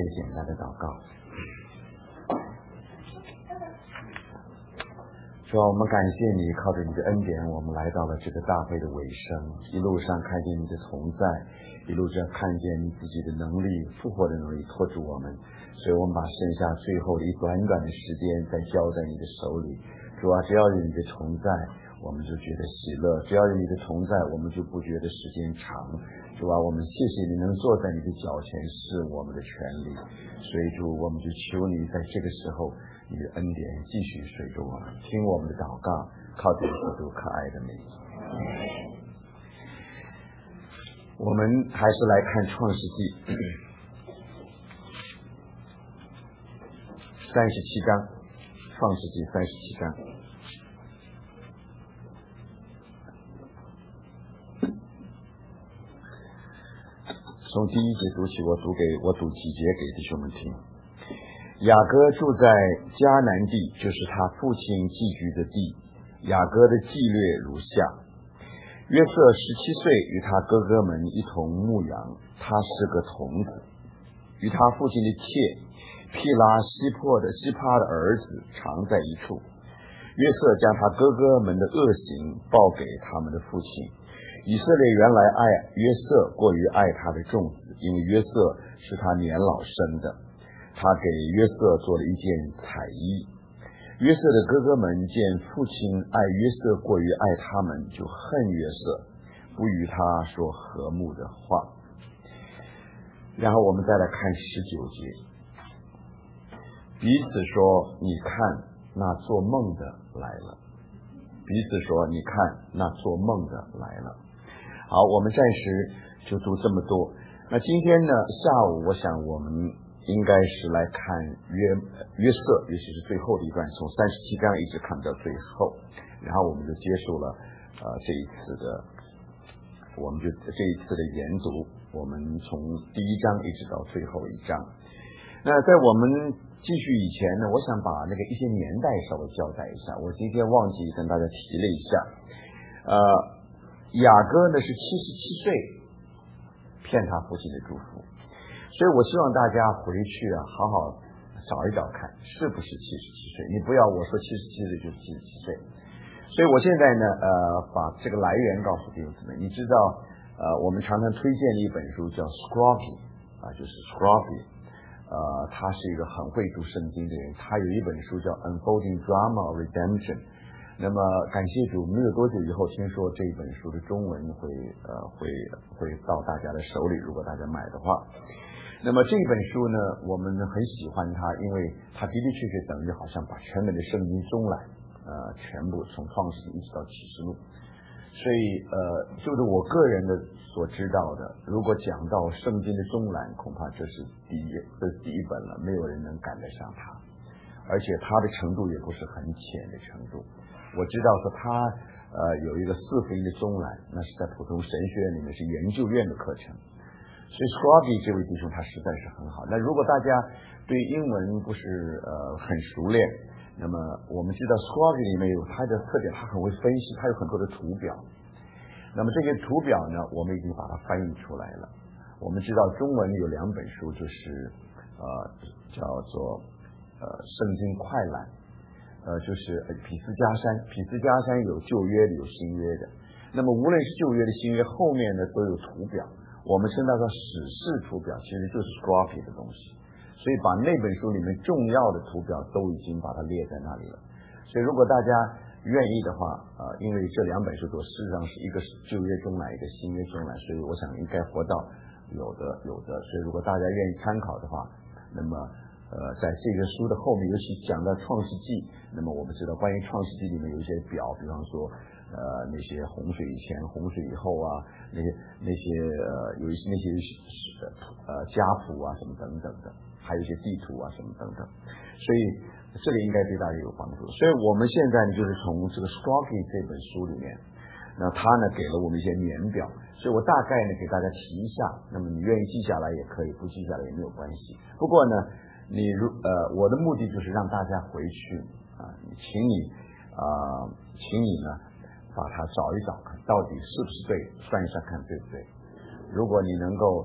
简单的祷告。主啊，我们感谢你，靠着你的恩典，我们来到了这个大会的尾声。一路上看见你的同在，一路上看见你自己的能力，复活的能力托住我们，所以我们把剩下最后的一短短的时间再交在你的手里。主啊，只要有你的同在，我们就觉得喜乐；只要有你的同在，我们就不觉得时间长。主啊，我们谢谢你能坐在你的脚前是我们的权利，所以主，我们就求你在这个时候你的恩典继续随着我们，听我们的祷告，靠着基督可爱的名。我们还是来看创世纪37章，创世纪37章。从第一节读起，我读几节给弟兄们听。雅各住在迦南地，就是他父亲寄居的地。雅各的纪略如下：约瑟17岁，与他哥哥们一同牧羊，他是个童子。与他父亲的妾毗拉西帕的儿子常在一处。约瑟将他哥哥们的恶行报给他们的父亲。以色列原来爱约瑟过于爱他的众子，因为约瑟是他年老生的。他给约瑟做了一件彩衣。约瑟的哥哥们见父亲爱约瑟过于爱他们，就恨约瑟，不与他说和睦的话。然后我们再来看19节，彼此说：你看，那做梦的来了。彼此说：你看，那做梦的来了。好，我们暂时就读这么多。那今天呢，下午我想我们应该是来看约瑟，尤其是最后的一段，从37章一直看到最后，然后我们就结束了这一次的研读，我们从第一章一直到最后一章。那在我们继续以前呢，我想把那个一些年代稍微交代一下。我今天忘记跟大家提了一下，雅各呢是77岁骗他父亲的祝福，所以我希望大家回去好好找一找看是不是77岁，你不要我说77岁就77岁。所以我现在呢把这个来源告诉弟兄姊妹。你知道我们常常推荐的一本书叫 Scroggie 就是 Scroggie，他是一个很会读圣经的人，他有一本书叫 Unfolding Drama of Redemption。那么感谢主，没有多久以后听说这本书的中文会到大家的手里，如果大家买的话。那么这本书呢，我们很喜欢它，因为它的的确确等于好像把全本的圣经中览全部从创世纪一直到启示录。所以就是我个人的所知道的，如果讲到圣经的中览，恐怕这是第一本了，没有人能赶得上它，而且它的程度也不是很浅的程度。我知道说他有一个4福音的中览，那是在普通神学院里面是研究院的课程。所以 Scroggie 这位弟兄他实在是很好。那如果大家对英文不是很熟练，那么我们知道 Scroggie 里面有它的特点，他很会分析，他有很多的图表。那么这些图表呢，我们已经把它翻译出来了。我们知道中文有2本书，就是叫做圣经快览，就是彼斯加山有旧约的有新约的。那么无论是旧约的新约，后面呢都有图表，我们称它叫史事图表，其实就是 Scroggie 的东西。所以把那本书里面重要的图表都已经把它列在那里了。所以如果大家愿意的话因为这2本书都事实上是一个是旧约中览，一个新约中览，所以我想应该活到有的。所以如果大家愿意参考的话，那么在这个书的后面，尤其讲到创世纪，那么我们知道关于创世纪里面有一些表，比方说那些洪水以前洪水以后那些有一些那些家谱什么等等的，还有一些地图什么等等，所以这个应该对大家有帮助。所以我们现在呢就是从这个 Scroggie 这本书里面，那他呢给了我们一些年表，所以我大概呢给大家提一下，那么你愿意记下来也可以，不记下来也没有关系。不过呢我的目的就是让大家回去请你呢把它找一找看到底是不是对，算一算看对不对。如果你能够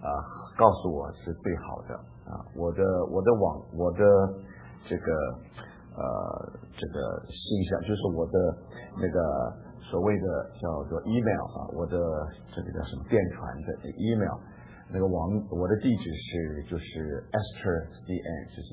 告诉我是最好的我的这个信箱，就是我的那个所谓的叫做 email 我的这个叫什么电传的 email， 那个我的地址就是 Esther CN， 就是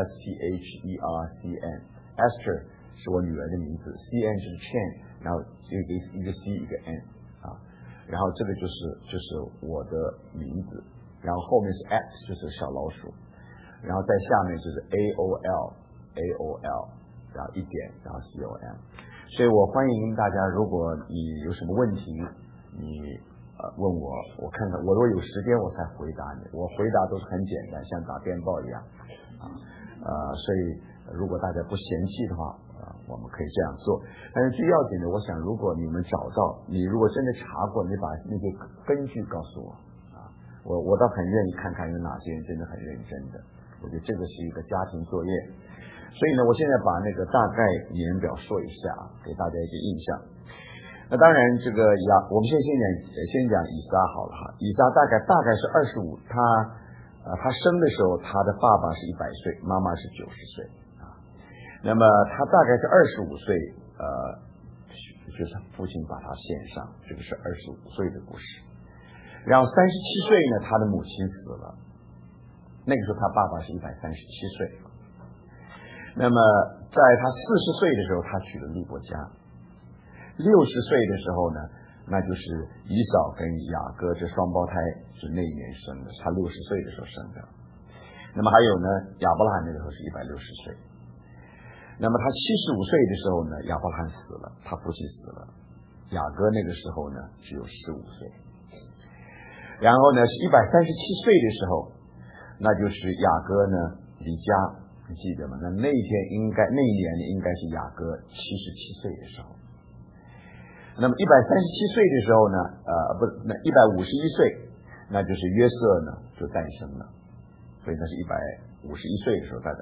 ESTHERCN， Esther 是我女儿的名字 ，CN 就是 Chen， 然后一个 C 一个 N 然后这个就是我的名字，然后后面是 at 就是小老鼠，然后在下面就是 AOL， 然后一点，然后 COM。所以我欢迎大家，如果你有什么问题，你问我，我看看，我如果有时间我才回答你。我回答都是很简单，像打电报一样所以如果大家不嫌弃的话我们可以这样做。但是最要紧的，我想如果你们找到，你如果真的查过，你把那些根据告诉我我倒很愿意看看有哪些人真的很认真的。我觉得这个是一个家庭作业。所以呢，我现在把那个大概年表说一下给大家一个印象。那当然这个我们先讲以撒好了以撒大概是25，他生的时候他的爸爸是100岁，妈妈是90岁那么他大概是25岁就是父亲把他献上，这个是25岁的故事。然后37岁呢，他的母亲死了，那个时候他爸爸是137岁。那么在他40岁的时候，他娶了利伯加。60岁的时候呢，那就是以扫跟雅各这双胞胎是那一年生的，他60岁的时候生的。那么还有呢，亚伯拉罕那个时候是160岁。那么他75岁的时候呢，亚伯拉罕死了，他父亲死了。雅各那个时候呢，只有15岁。然后呢，是137岁的时候，那就是雅各呢离家，你记得吗？那一年应该是雅各77岁的时候。那么137岁的时候呢，那151岁，那就是约瑟呢就诞生了，所以那是151岁的时候他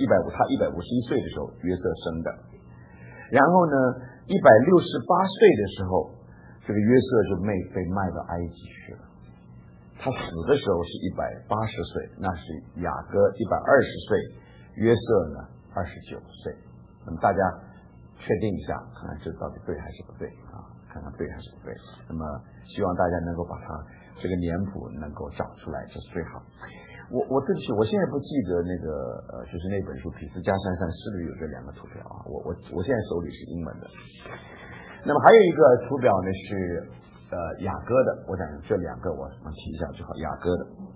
151岁的时候约瑟生的。然后呢，168岁的时候，这个约瑟就被卖到埃及去了。他死的时候是180岁，那是雅各120岁，约瑟呢29岁。那么大家确定一下，看看这到底对还是不对看看对还是不对。那么希望大家能够把它这个年谱能够找出来，这是最好。我对不起，我现在不记得那个就是那本书《匹斯加山上》是不是有这2个图表我现在手里是英文的。那么还有一个图表呢是雅各的，我想这2个我提一下就好。雅各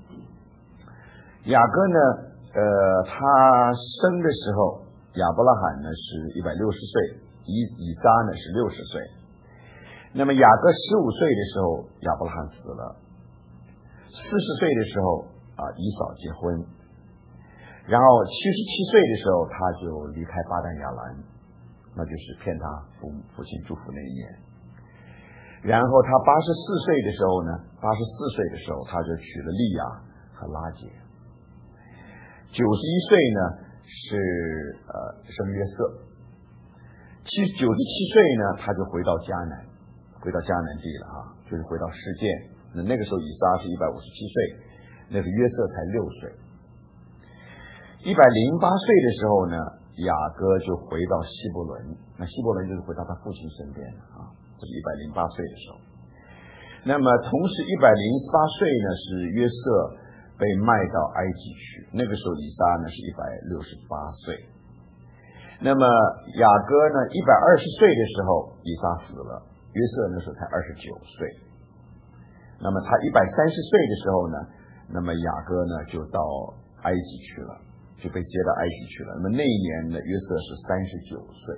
呢他生的时候，亚伯拉罕呢是160岁，以撒呢是60岁。那么雅各15岁的时候，亚伯拉罕死了。40岁的时候以扫结婚。然后77岁的时候他就离开巴旦亚兰，那就是骗他父亲祝福那一年。然后他84岁的时候呢，84岁的时候他就娶了利亚和拉结。91岁呢是生约瑟。97岁呢他就回到迦南地了就是回到世界。那个时候以撒是157岁，那个约瑟才6岁。108岁的时候呢，雅各就回到希伯伦，那希伯伦就是回到他父亲身边这是108岁的时候。那么同时108岁呢是约瑟被卖到埃及去，那个时候以撒呢是168岁。那么雅各呢120岁的时候以撒死了，约瑟那时候才29岁。那么他130岁的时候呢，那么雅各呢就到埃及去了，就被接到埃及去了。那么那一年呢约瑟是39岁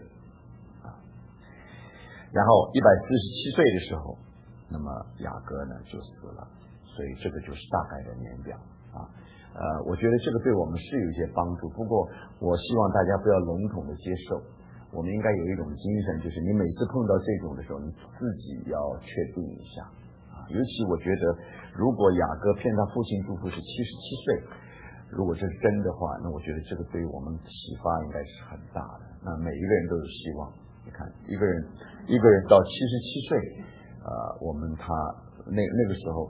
然后147岁的时候，那么雅各呢就死了。所以这个就是大概的年表我觉得这个对我们是有一些帮助，不过我希望大家不要笼统的接受，我们应该有一种精神，就是你每次碰到这种的时候，你自己要确定一下尤其我觉得如果雅各骗他父亲祝福是77岁，如果这是真的话，那我觉得这个对我们启发应该是很大的。那每一个人都有希望。你看一个人到77岁我们他那个时候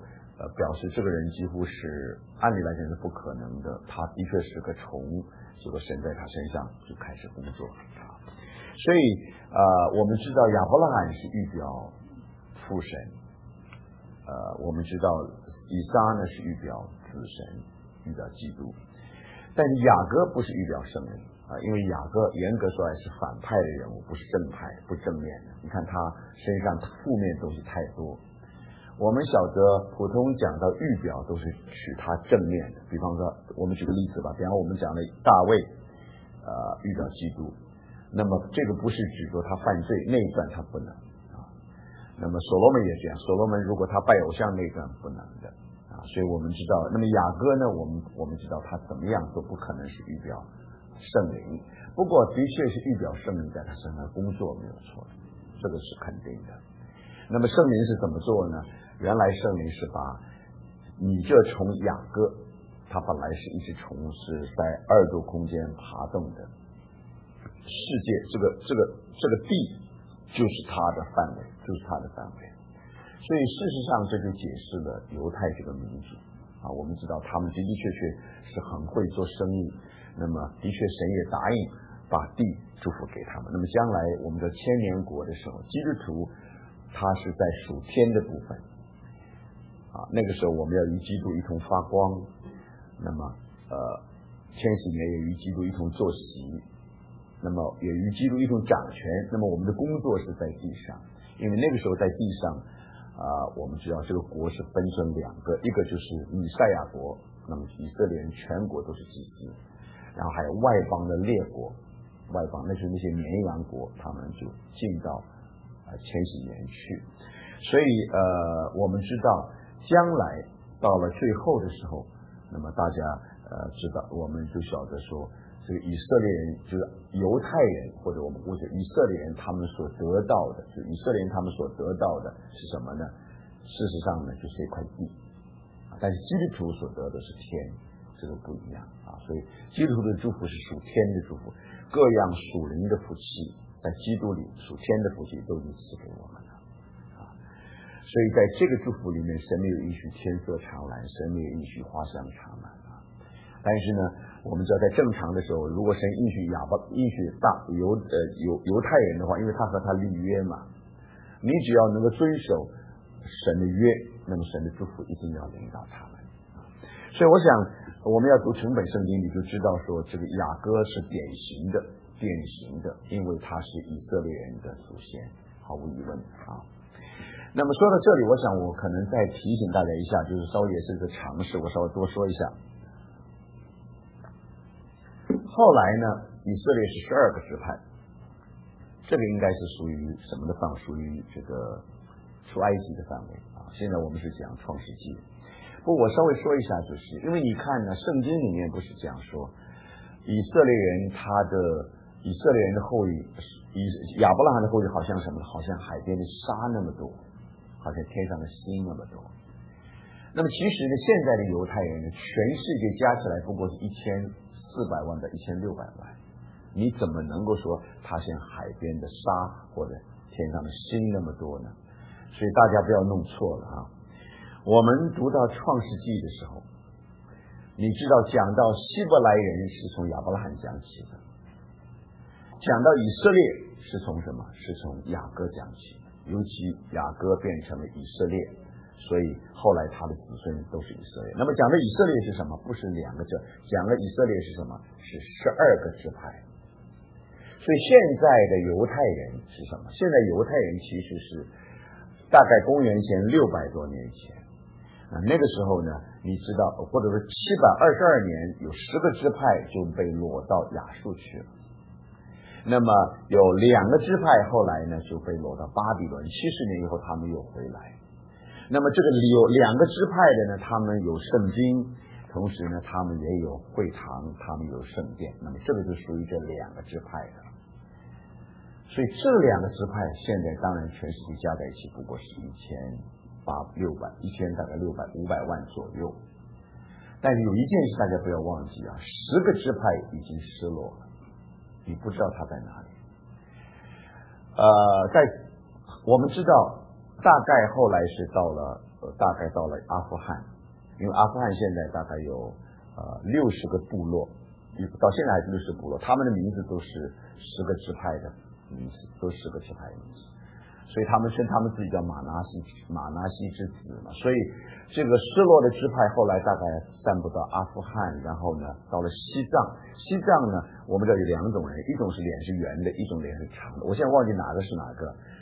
表示这个人几乎是按理来讲是不可能的，他的确是个虫，结果神在他身上就开始工作啊。所以我们知道亚伯拉罕是预表父神，我们知道以撒呢是预表子神，预表基督，但是雅各不是预表圣灵啊，因为雅各严格说来是反派的人物，不是正派不正面的，你看他身上负面东西太多。我们晓得普通讲到预表都是取他正面的，比方说我们举个例子吧，比方我们讲的大卫预表基督，那么这个不是指说他犯罪那一段他不能啊，那么所罗门也这样，所罗门如果他拜偶像那一段不能的啊，所以我们知道，那么雅各呢，我们知道他怎么样都不可能是预表圣灵，不过的确是预表圣灵在他身上工作没有错，这个是肯定的。那么圣灵是怎么做呢？原来圣灵是把你这虫雅各，它本来是一只虫，是在2度空间爬动的世界，这个地就是它的范围，就是它的范围。所以事实上这就解释了犹太这个民族啊，我们知道他们的的确确是很会做生意，那么的确神也答应把地祝福给他们。那么将来我们的千年国的时候，基督徒他是在属天的部分啊，那个时候我们要与基督一同发光，那么千禧年也与基督一同坐席，那么也与基督一同掌权，那么我们的工作是在地上，因为那个时候在地上我们知道这个国是分成2个，一个就是以赛亚国，那么以色列人全国都是祭司，然后还有外邦的列国，外邦那是那些绵羊国，他们就进到千禧年去。所以我们知道将来到了最后的时候，那么大家知道，我们就晓得说这个以色列人就是犹太人，或者我们估计以色列人他们所得到的，就以色列人他们所得到的是什么呢？事实上呢就是一块地，但是基督徒所得的是天，这个不一样啊。所以基督徒的祝福是属天的祝福，各样属灵的福气在基督里，属天的福气都已经赐给我们了啊。所以在这个祝福里面，神没有允许天色常蓝，神没有允许花香常满啊。但是呢，我们知道在正常的时候，如果神允许犹太人的话，因为他和他立约嘛，你只要能够遵守神的约，那么神的祝福一定要领导他们。所以我想我们要读整本圣经，你就知道说这个雅各是典型的，因为他是以色列人的祖先，毫无疑问啊。那么说到这里，我想我可能再提醒大家一下，就是稍微也是个常识，我稍微多说一下。后来呢，以色列是12个支派，这个应该是属于什么的范围？属于这个出埃及的范围啊。现在我们是讲创世纪，不过我稍微说一下，就是因为你看呢，圣经里面不是讲说以色列人的后裔，亚伯拉罕的后裔好像什么？好像海边的沙那么多，好像天上的星那么多。那么其实呢，现在的犹太人呢，全世界加起来不过是1400万到1600万，你怎么能够说它像海边的沙或者天上的星那么多呢？所以大家不要弄错了啊！我们读到创世纪的时候，你知道讲到希伯来人是从亚伯拉罕讲起的，讲到以色列是从什么？是从雅各讲起的，尤其雅各变成了以色列，所以后来他的子孙都是以色列。那么讲的以色列是什么？不是2个支，讲的以色列是什么？是12个支派。所以现在的犹太人是什么？现在犹太人其实是大概公元前600多年前那个时候呢，你知道，或者是722年，有10个支派就被掳到亚述去了。那么有2个支派后来呢就被掳到巴比伦，70年以后他们又回来。那么这个有2个支派的呢，他们有圣经，同时呢他们也有会堂，他们有圣殿，那么这个就属于这2个支派的。所以这2个支派现在当然全世界加在一起不过是1000大概500万左右。但是有一件事大家不要忘记啊，10个支派已经失落了，你不知道它在哪里。我们知道大概后来是到了大概到了阿富汗，因为阿富汗现在大概有60个部落，到现在还是60部落，他们的名字都是10个支派的名字，都是10个支派的名字，所以他们称他们自己叫马拿西之子嘛。所以这个失落的支派后来大概散布到阿富汗，然后呢到了西藏。西藏呢我们这有2种人，一种是脸是圆的，一种脸是长的，我现在忘记哪个是哪个。